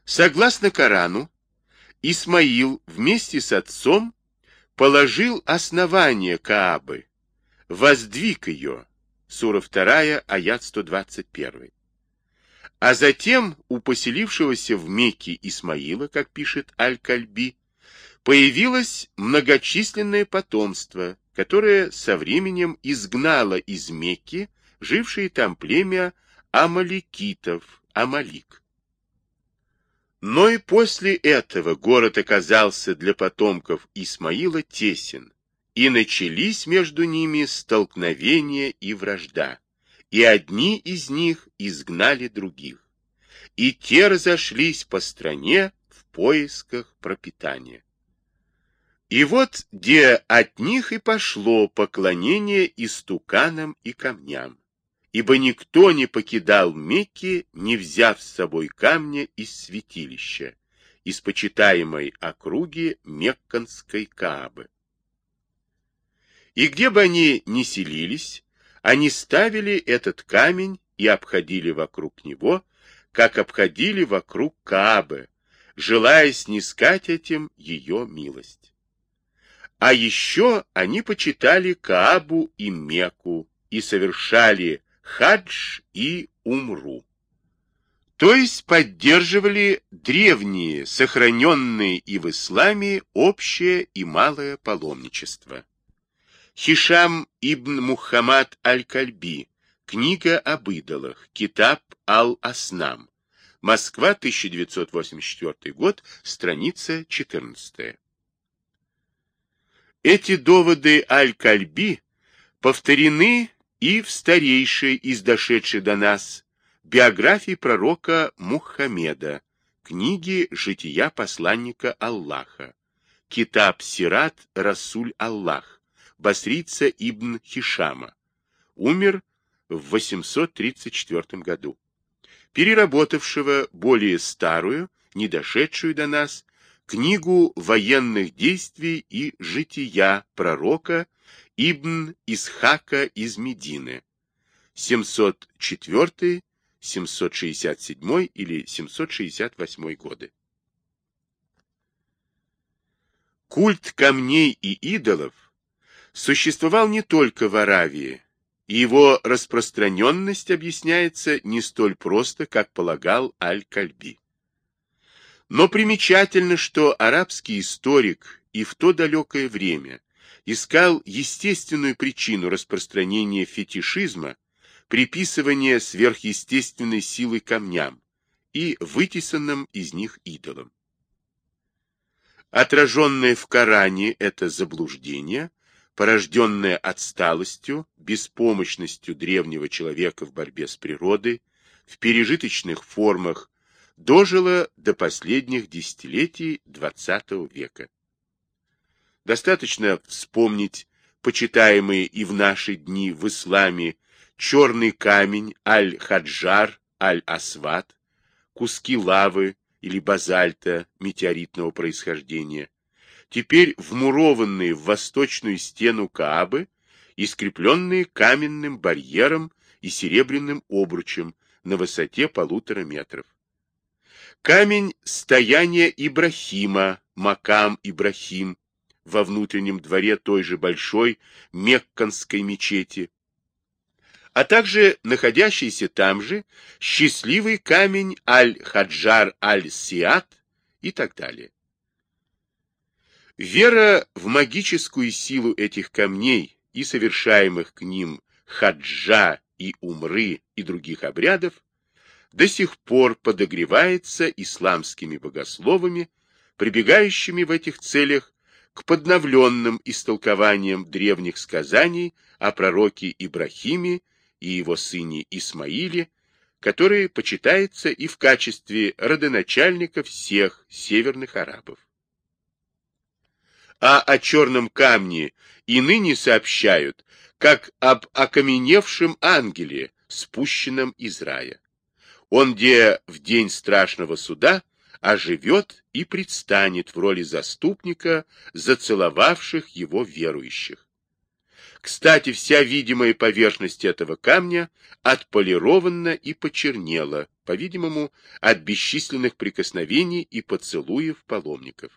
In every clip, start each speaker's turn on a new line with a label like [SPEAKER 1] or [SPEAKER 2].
[SPEAKER 1] Согласно Корану, Исмаил вместе с отцом положил основание Каабы, воздвиг ее, сура 2, аят 121. А затем у поселившегося в Мекке Исмаила, как пишет Аль-Кальби, появилось многочисленное потомство, которое со временем изгнало из Мекки жившее там племя амаликитов, Амалик. Но и после этого город оказался для потомков Исмаила тесен, и начались между ними столкновения и вражда, и одни из них изгнали других, и те разошлись по стране в поисках пропитания. И вот где от них и пошло поклонение истуканам и камням, ибо никто не покидал Мекки, не взяв с собой камня из святилища, из почитаемой округи Мекканской Каабы. И где бы они ни селились, они ставили этот камень и обходили вокруг него, как обходили вокруг Каабы, желая снискать этим ее милость. А еще они почитали Каабу и Мекку и совершали хадж и умру. То есть поддерживали древние, сохраненные и в исламе общее и малое паломничество. Хишам ибн Мухаммад аль-Кальби. Книга об идолах. Китаб аль-Аснам. Москва, 1984 год, страница 14. Эти доводы Аль-Кальби повторены и в старейшей из дошедшей до нас биографии пророка Мухаммеда, книги «Жития посланника Аллаха», Китаб Сират Расуль Аллах, басрица ибн Хишама, умер в 834 году, переработавшего более старую, не дошедшую до нас, книгу военных действий и жития пророка Ибн Исхака из Медины, 704, 767 или 768 годы. Культ камней и идолов существовал не только в Аравии, и его распространенность объясняется не столь просто, как полагал Аль-Кальби. Но примечательно, что арабский историк и в то далекое время искал естественную причину распространения фетишизма, приписывания сверхъестественной силы камням и вытесанным из них идолам. Отраженное в Коране это заблуждение, порожденное отсталостью, беспомощностью древнего человека в борьбе с природой, в пережиточных формах, дожило до последних десятилетий XX века. Достаточно вспомнить почитаемый и в наши дни в исламе черный камень Аль-Хаджар, Аль-Асват, куски лавы или базальта метеоритного происхождения, теперь вмурованные в восточную стену Каабы и скрепленные каменным барьером и серебряным обручем на высоте 1,5 метров. Камень стояния Ибрахима, Макам Ибрахим, во внутреннем дворе той же большой Мекканской мечети, а также находящийся там же счастливый камень Аль-Хаджар Аль-Сиат и так далее. Вера в магическую силу этих камней и совершаемых к ним хаджа и умры и других обрядов до сих пор подогревается исламскими богословами, прибегающими в этих целях к подновленным истолкованиям древних сказаний о пророке Ибрахиме и его сыне Исмаиле, который почитается и в качестве родоначальника всех северных арабов. А о черном камне и ныне сообщают, как об окаменевшем ангеле, спущенном из рая. Он, где в день страшного суда, оживет и предстанет в роли заступника зацеловавших его верующих. Кстати, вся видимая поверхность этого камня отполирована и почернела, по-видимому, от бесчисленных прикосновений и поцелуев паломников.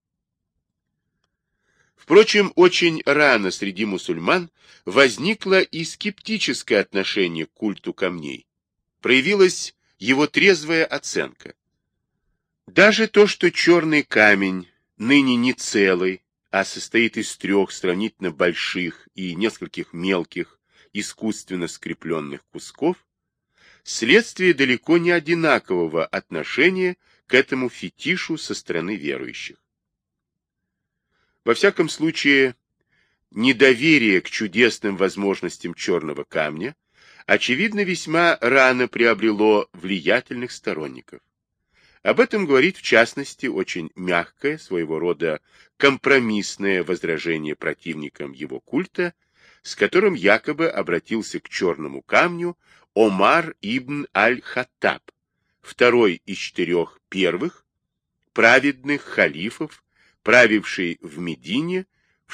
[SPEAKER 1] Впрочем, очень рано среди мусульман возникло и скептическое отношение к культу камней. Проявилась его трезвая оценка. Даже то, что черный камень ныне не целый, а состоит из 3 сравнительно больших и нескольких мелких, искусственно скрепленных кусков, следствие далеко не одинакового отношения к этому фетишу со стороны верующих. Во всяком случае, недоверие к чудесным возможностям черного камня, очевидно, весьма рано приобрело влиятельных сторонников. Об этом говорит, в частности, очень мягкое, своего рода компромиссное возражение противникам его культа, с которым якобы обратился к черному камню Омар ибн аль-Хаттаб, второй из 4 первых праведных халифов, правивший в Медине в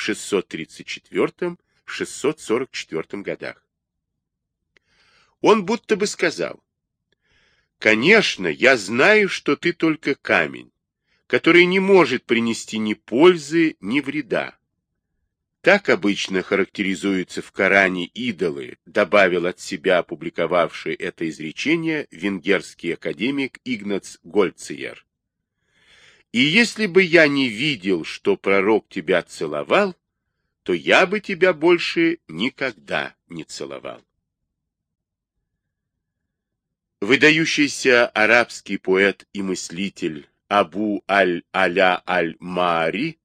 [SPEAKER 1] 634-644 годах. Он будто бы сказал: «Конечно, я знаю, что ты только камень, который не может принести ни пользы, ни вреда. Так обычно характеризуются в Коране идолы», добавил от себя опубликовавший это изречение венгерский академик Игнац Гольциер. «И если бы я не видел, что пророк тебя целовал, то я бы тебя больше никогда не целовал». Выдающийся арабский поэт и мыслитель Абу аль-Аля аль-Маари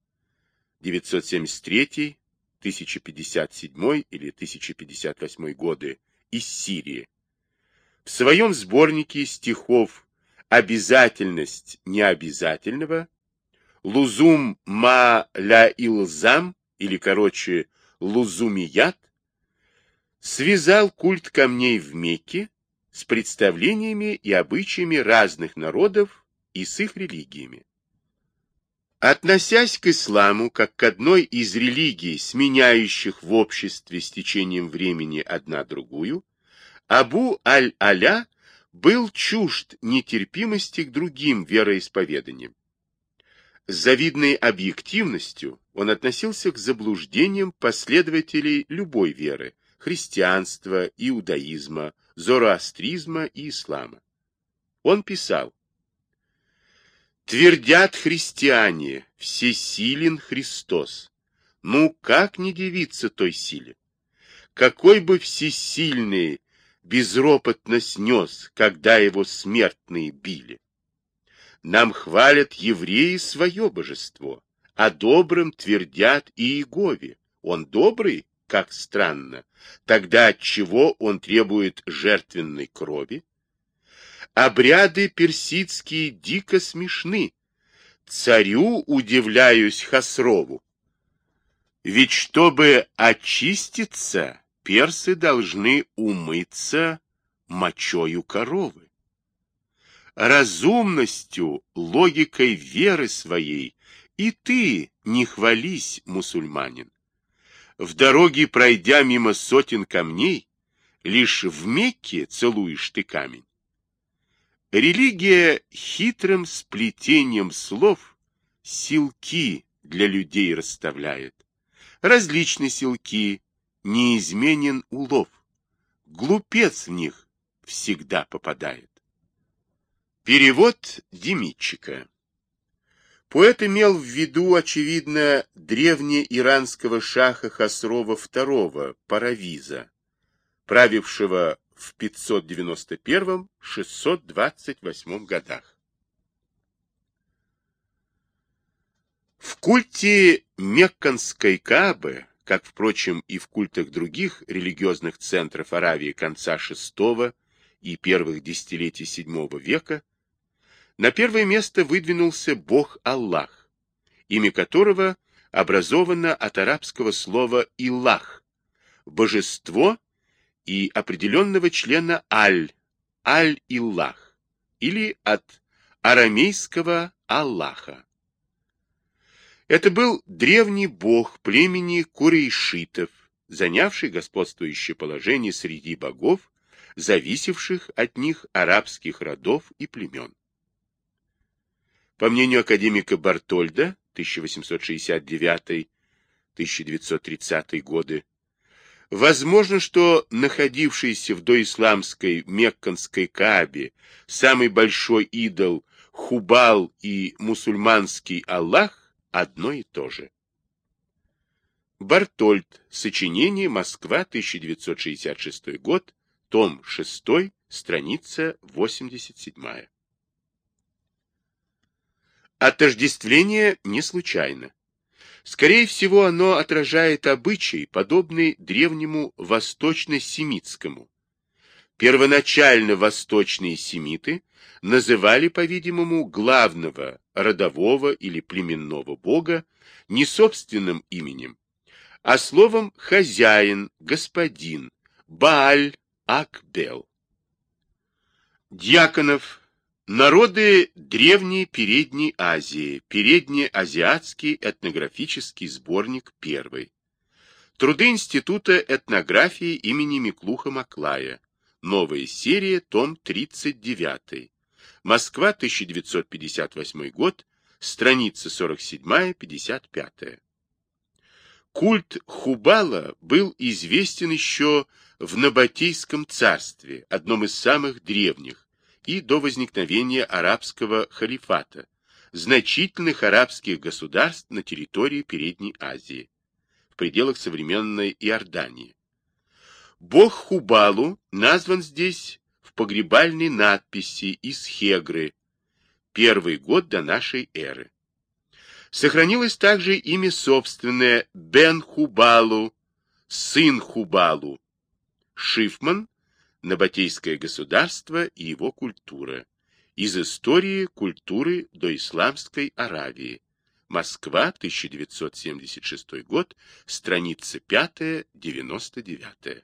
[SPEAKER 1] 973-1057 или 1058 годы из Сирии в своем сборнике стихов «Обязательность необязательного», «Лузум ма ля илзам» или, короче, «Лузумият», связал культ камней в Мекке с представлениями и обычаями разных народов и с их религиями. Относясь к исламу как к одной из религий, сменяющих в обществе с течением времени одна другую, Абу аль-Аля был чужд нетерпимости к другим вероисповеданиям. С завидной объективностью он относился к заблуждениям последователей любой веры, христианства, иудаизма, зороастризма и ислама. Он писал: «Твердят христиане, всесилен Христос. Ну, как не дивиться той силе? Какой бы всесильный безропотно снес, когда его смертные били? Нам хвалят евреи свое божество, а добрым твердят и Иегове. Он добрый? Как странно. Тогда отчего он требует жертвенной крови? Обряды персидские дико смешны. Царю удивляюсь Хасрову. Ведь чтобы очиститься, персы должны умыться мочою коровы. Разумностью, логикой веры своей и ты не хвались, мусульманин. В дороге, пройдя мимо сотен камней, лишь в Мекке целуешь ты камень. Религия хитрым сплетением слов силки для людей расставляет. Различны силки, неизменен улов. Глупец в них всегда попадает». Перевод Демидчика. Поэт имел в виду, очевидно, древнеиранского шаха Хасрова II Паравиза, правившего в 591-628 годах. В культе Мекканской Каабы, как, впрочем, и в культах других религиозных центров Аравии конца VI и первых десятилетий VII века, на первое место выдвинулся Бог Аллах, имя которого образовано от арабского слова «Илах» – божество и определенного члена Аль-Илах, или от арамейского Аллаха. Это был древний бог племени курейшитов, занявший господствующее положение среди богов, зависевших от них арабских родов и племен. По мнению академика Бартольда, 1869-1930 годы, возможно, что находившийся в доисламской Мекканской Каабе самый большой идол Хубал и мусульманский Аллах одно и то же. Бартольд. Сочинение. Москва. 1966 год. Том 6. Страница 87. Отождествление не случайно. Скорее всего, оно отражает обычай, подобный древнему восточно-семитскому. Первоначально восточные семиты называли, по-видимому, главного родового или племенного бога не собственным именем, а словом «хозяин», «господин», «Бааль», «Акбел». Дьяконов. Народы Древней Передней Азии. Переднеазиатский этнографический сборник 1. Труды Института этнографии имени Миклуха-Маклая. Новая серия, том 39. Москва, 1958 год, страница 47-55. Культ Хубала был известен еще в Набатейском царстве, одном из самых древних, и до возникновения арабского халифата, значительных арабских государств на территории Передней Азии, в пределах современной Иордании. Бог Хубалу назван здесь в погребальной надписи из Хегры, 1 год до нашей эры. Сохранилось также имя собственное Бен Хубалу, сын Хубалу. Шифман. Набатейское государство и его культура. Из истории культуры доисламской Аравии. Москва, 1976 год, страница 5-99.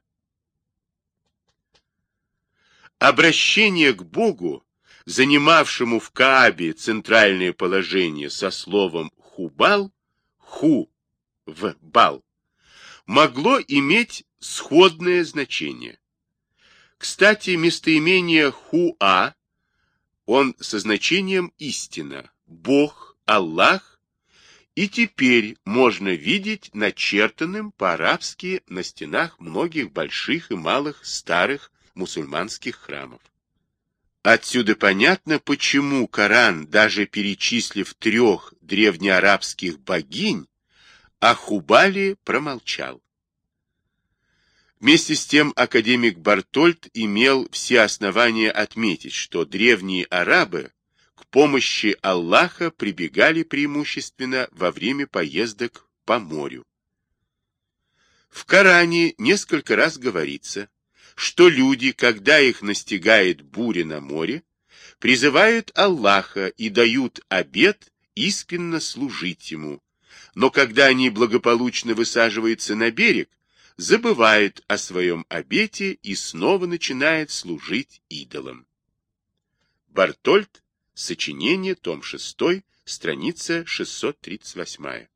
[SPEAKER 1] Обращение к Богу, занимавшему в Каабе центральное положение со словом «хубал», «ху» в «бал», могло иметь сходное значение. Кстати, местоимение «хуа», он со значением «истина», «бог», «Аллах», и теперь можно видеть начертанным по-арабски на стенах многих больших и малых старых мусульманских храмов. Отсюда понятно, почему Коран, даже перечислив 3 древнеарабских богинь, о Хубале промолчал. Вместе с тем академик Бартольд имел все основания отметить, что древние арабы к помощи Аллаха прибегали преимущественно во время поездок по морю. В Коране несколько раз говорится, что люди, когда их настигает буря на море, призывают Аллаха и дают обет искренне служить ему, но когда они благополучно высаживаются на берег, забывает о своем обете и снова начинает служить идолам. Бартольд. Сочинение. Том 6. Страница 638.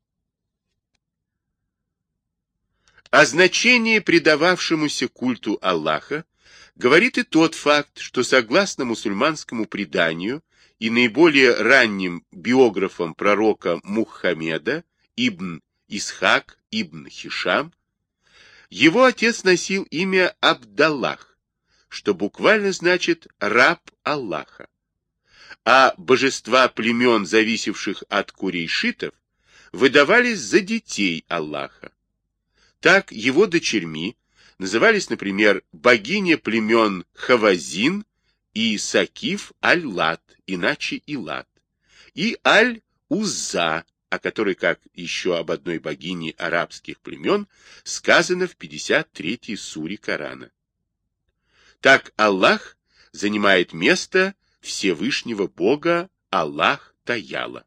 [SPEAKER 1] О значении, придававшемуся культу Аллаха, говорит и тот факт, что согласно мусульманскому преданию и наиболее ранним биографам пророка Мухаммеда, ибн Исхак, ибн Хишам, его отец носил имя Абдаллах, что буквально значит «раб Аллаха», а божества племен, зависевших от курейшитов, выдавались за детей Аллаха. Так его дочерьми назывались, например, богиня племен Хавазин и Сакиф Аль-Лат, иначе Илат, и Аль-Узза, о которой, как еще об одной богине арабских племен, сказано в 53-й суре Корана. Так Аллах занимает место Всевышнего Бога Аллах Таяла.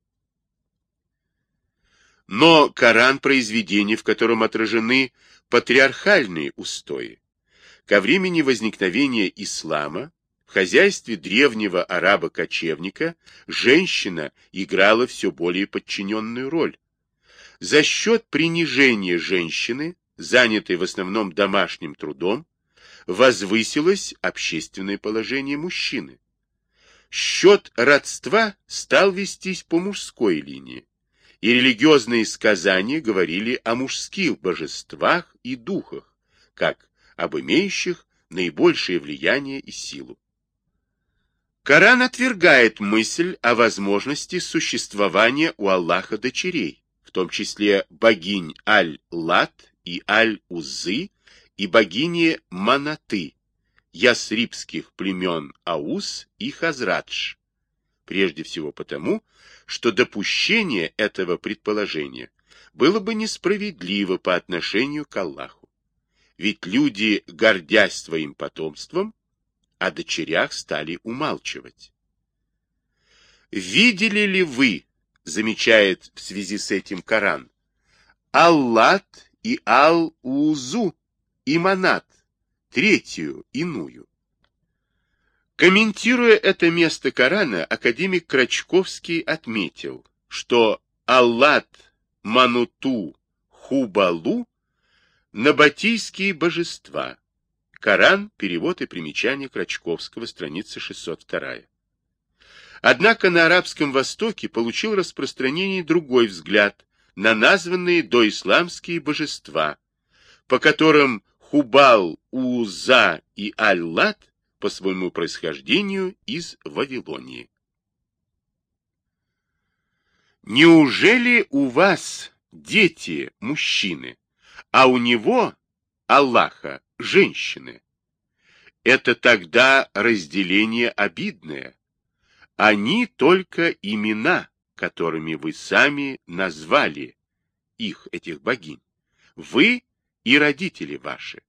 [SPEAKER 1] Но Коран – произведение, в котором отражены патриархальные устои. Ко времени возникновения ислама в хозяйстве древнего араба-кочевника женщина играла все более подчиненную роль. За счет принижения женщины, занятой в основном домашним трудом, возвысилось общественное положение мужчины. Счет родства стал вестись по мужской линии, и религиозные сказания говорили о мужских божествах и духах, как об имеющих наибольшее влияние и силу. Коран отвергает мысль о возможности существования у Аллаха дочерей, в том числе богинь Аль-Лат и Аль-Узы и богини Манаты, ясрибских племен Аус и Хазрадж, прежде всего потому, что допущение этого предположения было бы несправедливо по отношению к Аллаху. Ведь люди, гордясь своим потомством, о дочерях стали умалчивать. «Видели ли вы, — замечает в связи с этим Коран, — Аллат и Ал-Узу и Манат, третью, иную?» Комментируя это место Корана, академик Крачковский отметил, что Аллат, Мануту, Хубалу — набатийские божества. Коран, перевод и примечание Крачковского, страница 602. Однако на Арабском Востоке получил распространение другой взгляд на названные доисламские божества, по которым Хубал, Уза и Аль-Лат по своему происхождению из Вавилонии. Неужели у вас дети мужчины, а у него, Аллаха, женщины? Это тогда разделение обидное. Они только имена, которыми вы сами назвали их, этих богинь. Вы и родители ваши.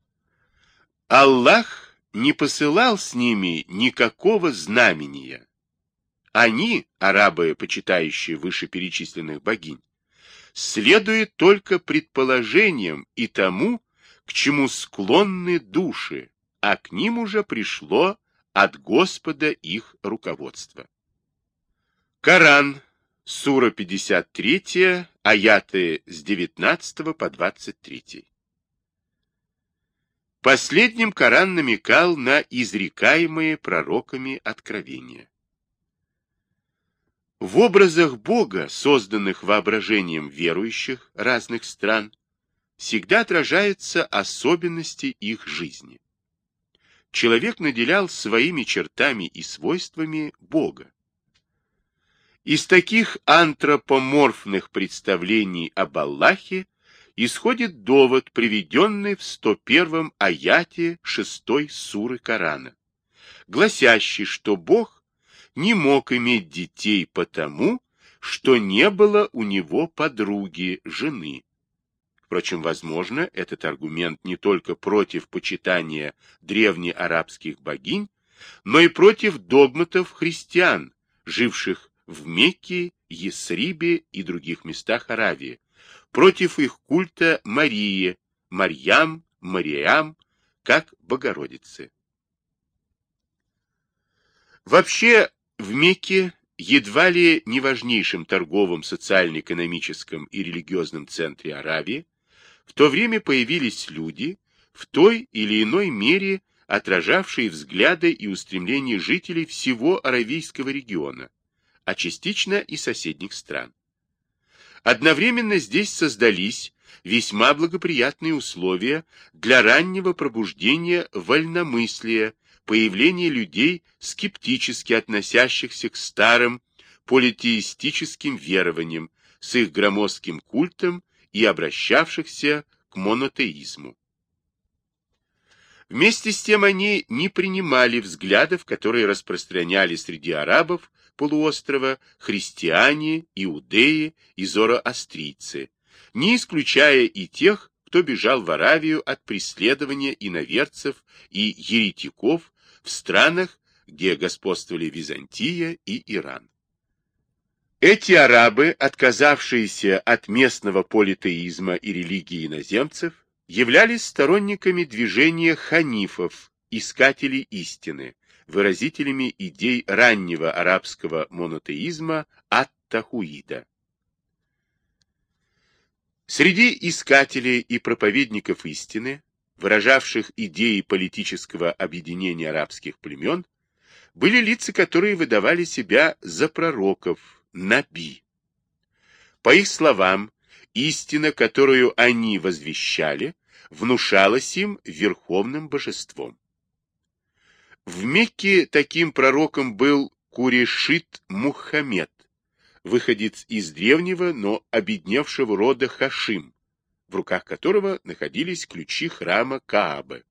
[SPEAKER 1] Аллах не посылал с ними никакого знамения. Они, арабы, почитающие вышеперечисленных богинь, следуют только предположениям и тому, к чему склонны души, а к ним уже пришло от Господа их руководство. Коран, сура 53, аяты с 19 по 23. Последним Коран намекал на изрекаемые пророками откровения. В образах Бога, созданных воображением верующих разных стран, всегда отражаются особенности их жизни. Человек наделял своими чертами и свойствами Бога. Из таких антропоморфных представлений об Аллахе исходит довод, приведенный в 101-м аяте 6 суры Корана, гласящий, что Бог не мог иметь детей потому, что не было у него подруги, жены. Впрочем, возможно, этот аргумент не только против почитания древнеарабских богинь, но и против догматов христиан, живших в Мекке, Ясрибе и других местах Аравии, против их культа Марии, Марьям, Мариам, как Богородицы. Вообще, в Мекке, едва ли не важнейшем торговом, социально-экономическом и религиозном центре Аравии, в то время появились люди, в той или иной мере отражавшие взгляды и устремления жителей всего аравийского региона, а частично и соседних стран. Одновременно здесь создались весьма благоприятные условия для раннего пробуждения вольномыслия, появления людей, скептически относящихся к старым политеистическим верованиям, с их громоздким культом и обращавшихся к монотеизму. Вместе с тем они не принимали взглядов, которые распространяли среди арабов полуострова христиане, иудеи и зороастрийцы, не исключая и тех, кто бежал в Аравию от преследования иноверцев и еретиков в странах, где господствовали Византия и Иран. Эти арабы, отказавшиеся от местного политеизма и религии иноземцев, являлись сторонниками движения ханифов, искателей истины, выразителями идей раннего арабского монотеизма ат-Тахуида. Среди искателей и проповедников истины, выражавших идеи политического объединения арабских племен, были лица, которые выдавали себя за пророков, наби. По их словам, истина, которую они возвещали, внушалась им верховным божеством. В Мекке таким пророком был Курешит Мухаммед, выходец из древнего, но обедневшего рода Хашим, в руках которого находились ключи храма Каабы.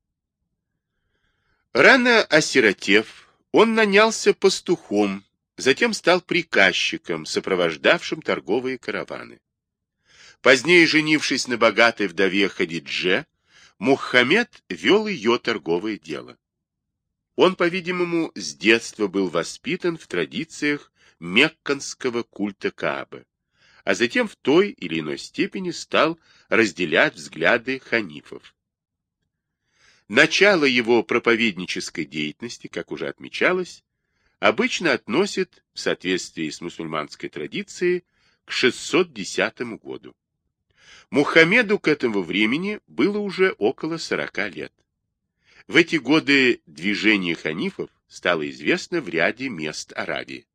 [SPEAKER 1] Рано осиротев, он нанялся пастухом, затем стал приказчиком, сопровождавшим торговые караваны. Позднее, женившись на богатой вдове Хадидже, Мухаммед вел ее торговое дело. Он, по-видимому, с детства был воспитан в традициях мекканского культа Каабы, а затем в той или иной степени стал разделять взгляды ханифов. Начало его проповеднической деятельности, как уже отмечалось, обычно относят, в соответствии с мусульманской традицией, к 610 году. Мухаммеду к этому времени было уже около 40 лет. В эти годы движение ханифов стало известно в ряде мест Аравии.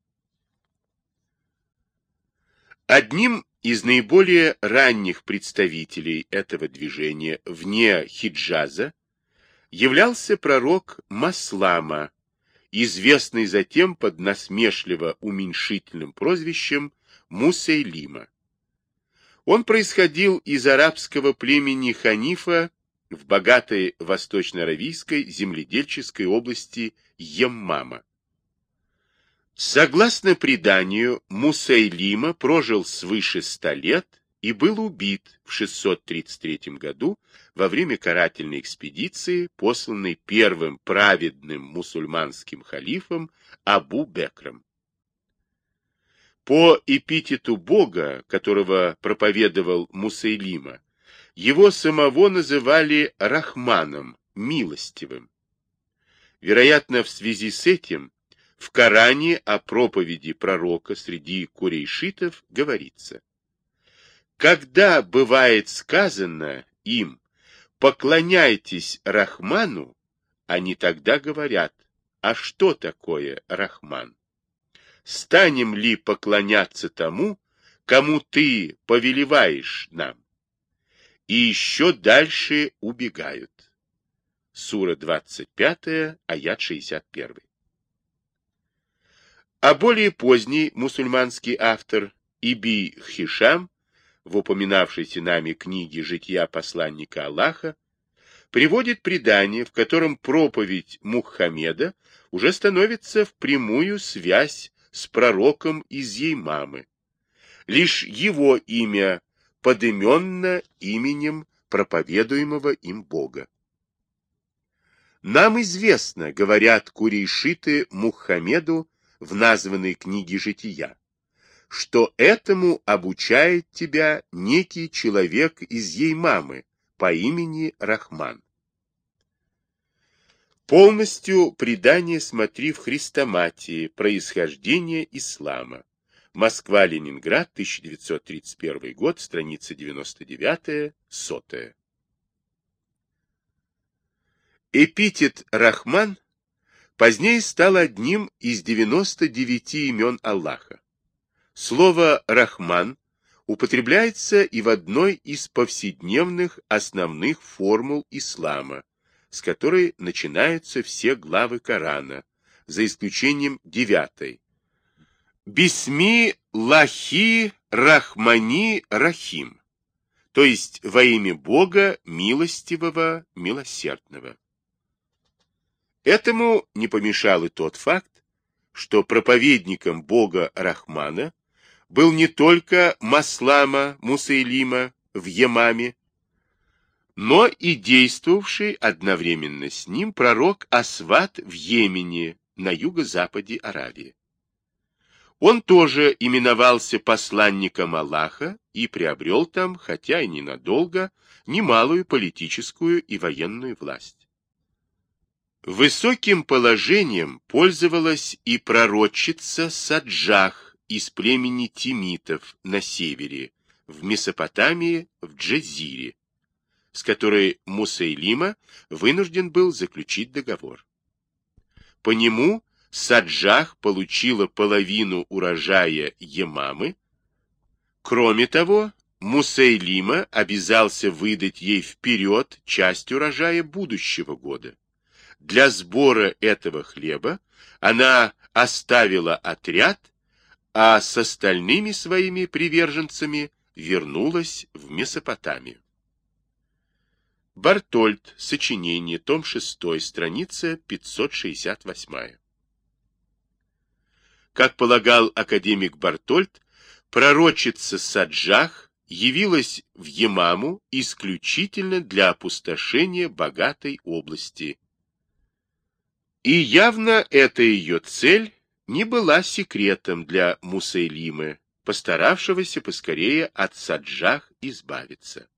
[SPEAKER 1] Одним из наиболее ранних представителей этого движения вне Хиджаза являлся пророк Маслама, известный затем под насмешливо-уменьшительным прозвищем Мусейлима. Он происходил из арабского племени Ханифа в богатой восточно-аравийской земледельческой области Еммама. Согласно преданию, Мусейлима прожил свыше 100 лет и был убит в 633 году во время карательной экспедиции, посланной первым праведным мусульманским халифом Абу-Бекром. По эпитету Бога, которого проповедовал Мусейлима, его самого называли Рахманом, милостивым. Вероятно, в связи с этим в Коране о проповеди пророка среди курейшитов говорится: «Когда бывает сказано им: поклоняйтесь Рахману, они тогда говорят: а что такое Рахман? Станем ли поклоняться тому, кому ты повелеваешь нам?» И еще дальше убегают. Сура 25, аят 61. А более поздний мусульманский автор Иби Хишам в упоминавшейся нами книге «Жития посланника Аллаха» приводит предание, в котором проповедь Мухаммеда уже становится в прямую связь с пророком из Еймамы. Лишь его имя подыменно именем проповедуемого им Бога. Нам известно, говорят курейшиты Мухаммеду в названной книге «Жития», что этому обучает тебя некий человек из Еймамы по имени Рахман. Полностью предание смотри в Хрестоматии «Происхождение ислама». Москва-Ленинград, 1931 год, страница 99, 100. Эпитет Рахман позднее стал одним из 99 имен Аллаха. Слово «Рахман» употребляется и в одной из повседневных основных формул ислама, с которой начинаются все главы Корана, за исключением 9. «Бисми лахи рахмани рахим», то есть во имя Бога милостивого, милосердного. Этому не помешал и тот факт, что проповедником Бога Рахмана был не только Маслама Мусейлима в Емаме, но и действовавший одновременно с ним пророк Асват в Йемене на юго-западе Аравии. Он тоже именовался посланником Аллаха и приобрел там, хотя и ненадолго, немалую политическую и военную власть. Высоким положением пользовалась и пророчица Саджах из племени Тимитов на севере, в Месопотамии в Джезире, с которой Мусейлима вынужден был заключить договор. По нему Саджах получила половину урожая Емамы. Кроме того, Мусейлима обязался выдать ей вперед часть урожая будущего года. Для сбора этого хлеба она оставила отряд, а с остальными своими приверженцами вернулась в Месопотамию. Бартольд. Сочинение. Том 6. Страница 568. Как полагал академик Бартольд, пророчица Саджах явилась в Емаму исключительно для опустошения богатой области. И явно эта ее цель не была секретом для Мусейлимы, постаравшегося поскорее от Саджах избавиться.